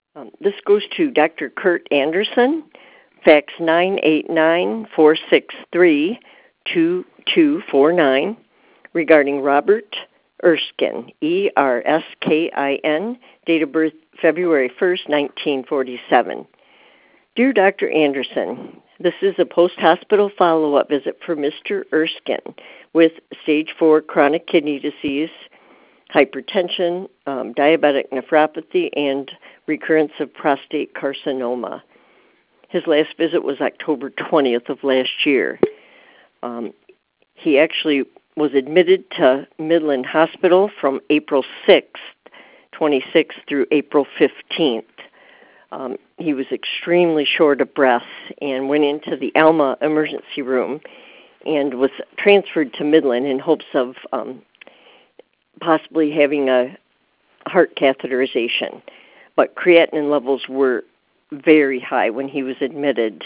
This goes to Dr. Kurt Anderson, fax 989-463-2249, regarding Robert Erskine, Erskin, date of birth February 1st, 1947. Dear Dr. Anderson, this is a post-hospital follow-up visit for Mr. Erskine with stage 4 chronic kidney disease, hypertension, diabetic nephropathy, and recurrence of prostate carcinoma. His last visit was October 20th of last year. He actually was admitted to Midland Hospital from April 6th, 26th through April 15th. He was extremely short of breath and went into the Alma emergency room and was transferred to Midland in hopes of possibly having a heart catheterization. But creatinine levels were very high when he was admitted.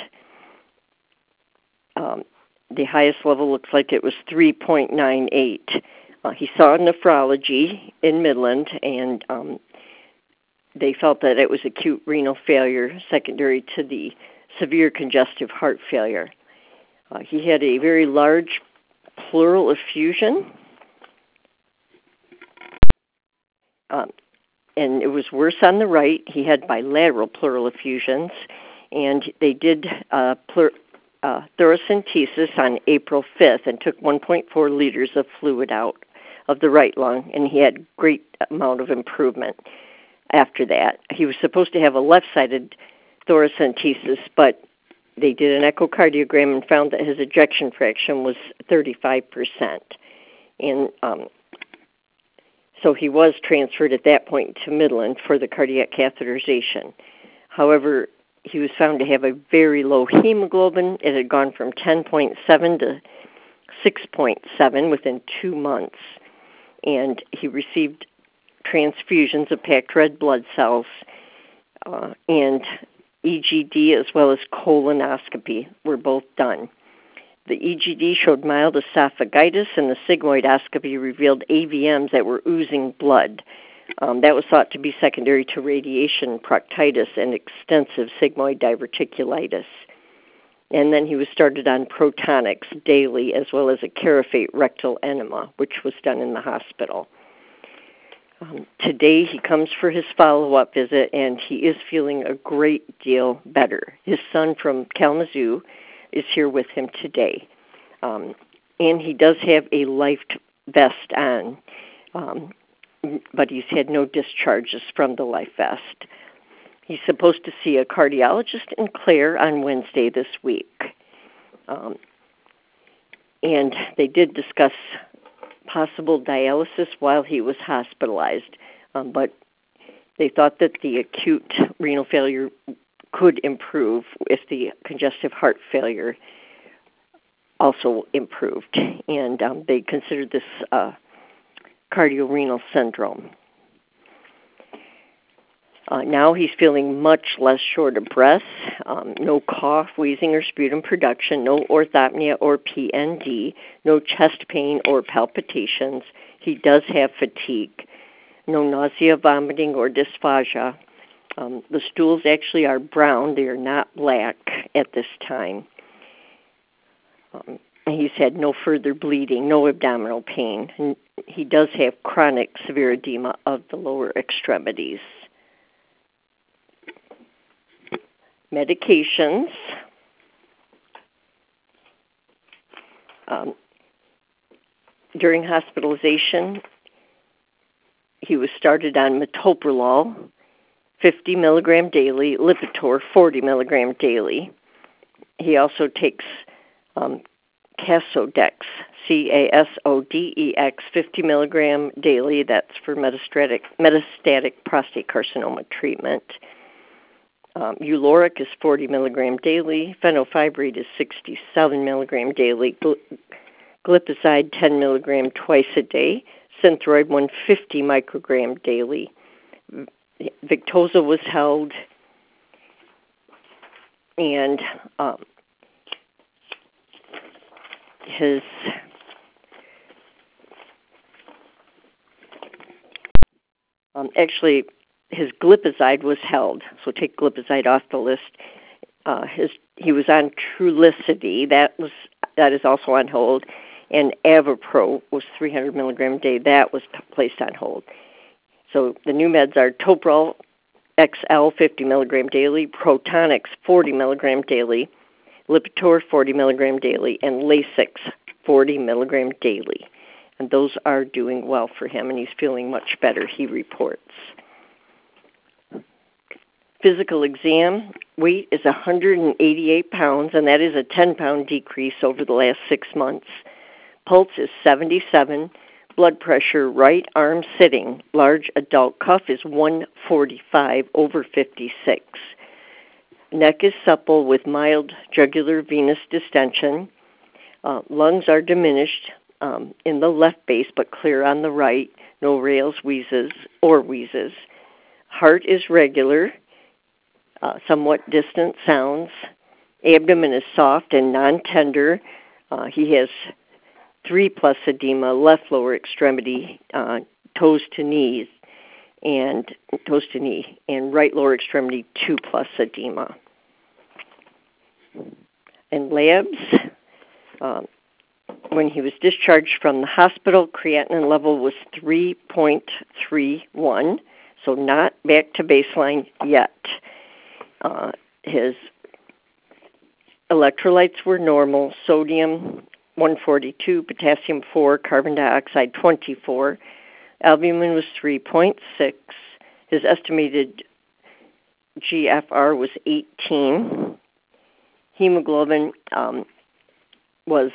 The highest level looks like it was 3.98. He saw a nephrology in Midland, and they felt that it was acute renal failure secondary to the severe congestive heart failure. He had a very large pleural effusion, and it was worse on the right. He had bilateral pleural effusions, and they did thoracentesis on April 5th and took 1.4 liters of fluid out of the right lung, and he had great amount of improvement after that. He was supposed to have a left-sided thoracentesis, but they did an echocardiogram and found that his ejection fraction was 35%. And so he was transferred at that point to Midland for the cardiac catheterization. However, he was found to have a very low hemoglobin. It had gone from 10.7 to 6.7 within 2 months. And he received transfusions of packed red blood cells and EGD as well as colonoscopy were both done. The EGD showed mild esophagitis, and the sigmoidoscopy revealed AVMs that were oozing blood. That was thought to be secondary to radiation proctitis and extensive sigmoid diverticulitis. And then he was started on Protonix daily as well as a Carafate rectal enema, which was done in the hospital. Today he comes for his follow-up visit, and he is feeling a great deal better. His son from Kalamazoo is here with him today. And he does have a life vest on, but he's had no discharges from the life vest. He's supposed to see a cardiologist in Clare on Wednesday this week. And they did discuss possible dialysis while he was hospitalized, but they thought that the acute renal failure could improve if the congestive heart failure also improved, and they considered this cardiorenal syndrome. Now he's feeling much less short of breath, no cough, wheezing, or sputum production, no orthopnea or PND, no chest pain or palpitations. He does have fatigue, no nausea, vomiting, or dysphagia. The stools actually are brown. They are not black at this time. He's had no further bleeding, no abdominal pain. And he does have chronic severe edema of the lower extremities. Medications. During hospitalization, he was started on metoprolol, 50 milligram daily, Lipitor, 40 milligram daily. He also takes Casodex, Casodex, 50 milligram daily. That's for metastatic prostate carcinoma treatment. Uloric is 40 milligram daily. Fenofibrate is 67 milligram daily. Glipizide, 10 milligram twice a day. Synthroid, 150 microgram daily. Victoza was held, and his actually his glipizide was held. So take glipizide off the list. He was on Trulicity. That is also on hold. And Avapro was 300 milligram a day. That was placed on hold. So the new meds are Toprol XL 50 milligram daily, Protonix 40 milligram daily, Lipitor 40 milligram daily, and Lasix 40 milligram daily. And those are doing well for him, and he's feeling much better, he reports. Physical exam weight is 188 pounds, and that is a 10-pound decrease over the last 6 months. Pulse is 77. Blood pressure, right arm sitting, large adult cuff is 145 over 56. Neck is supple with mild jugular venous distension. Lungs are diminished in the left base but clear on the right. No rales, wheezes. Heart is regular, somewhat distant sounds. Abdomen is soft and non-tender. He has 3+ edema, left lower extremity, toes to knee, and right lower extremity 2+ edema. And labs, when he was discharged from the hospital, creatinine level was 3.31, so not back to baseline yet. His electrolytes were normal, sodium 142, potassium 4, carbon dioxide 24. Albumin was 3.6. His estimated GFR was 18. Hemoglobin was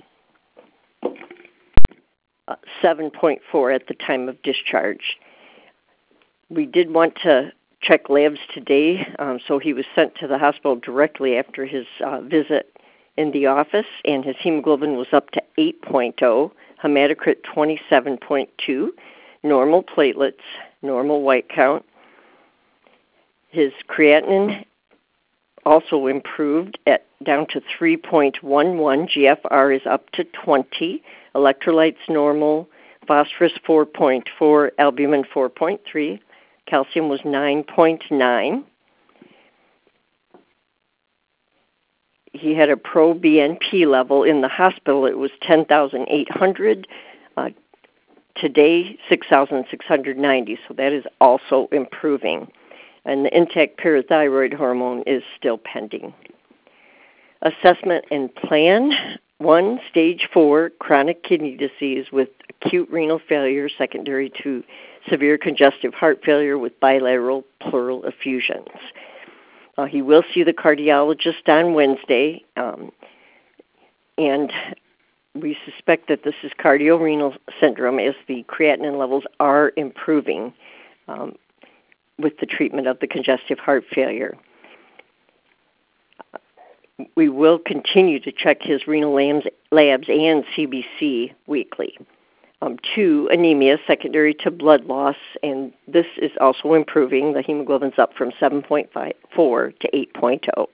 7.4 at the time of discharge. We did want to check labs today, so he was sent to the hospital directly after his visit in the office, and his hemoglobin was up to 8.0, hematocrit 27.2, normal platelets, normal white count. His creatinine also improved down to 3.11, GFR is up to 20, electrolytes normal, phosphorus 4.4, albumin 4.3, calcium was 9.9. He had a pro-BNP level in the hospital. It was 10,800. Today, 6,690. So that is also improving. And the intact parathyroid hormone is still pending. Assessment and plan. 1, stage 4, chronic kidney disease with acute renal failure secondary to severe congestive heart failure with bilateral pleural effusions. He will see the cardiologist on Wednesday, and we suspect that this is cardiorenal syndrome as the creatinine levels are improving with the treatment of the congestive heart failure. We will continue to check his renal labs and CBC weekly. 2, anemia secondary to blood loss, and this is also improving. The hemoglobin's up from 7.4 to 8.0.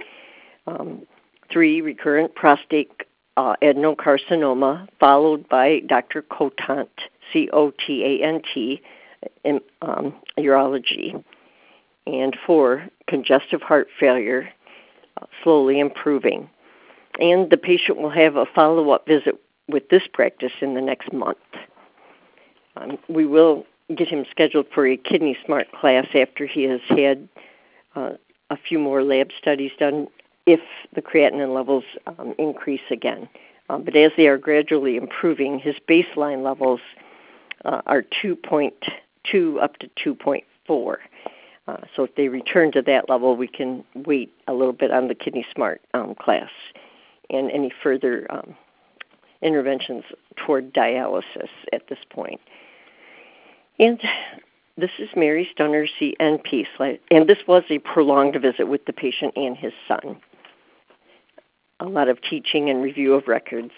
3, recurrent prostate adenocarcinoma, followed by Dr. Cotant, C-O-T-A-N-T, in urology. And 4, congestive heart failure, slowly improving. And the patient will have a follow-up visit with this practice in the next month. We will get him scheduled for a Kidney Smart class after he has had a few more lab studies done if the creatinine levels increase again. But as they are gradually improving, his baseline levels are 2.2 up to 2.4. So if they return to that level, we can wait a little bit on the Kidney Smart class and any further interventions toward dialysis at this point. And this is Mary Stunner, CNP, and this was a prolonged visit with the patient and his son. A lot of teaching and review of records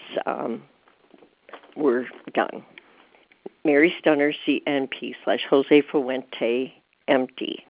were done. Mary Stunner, CNP / Jose Fuente, MD.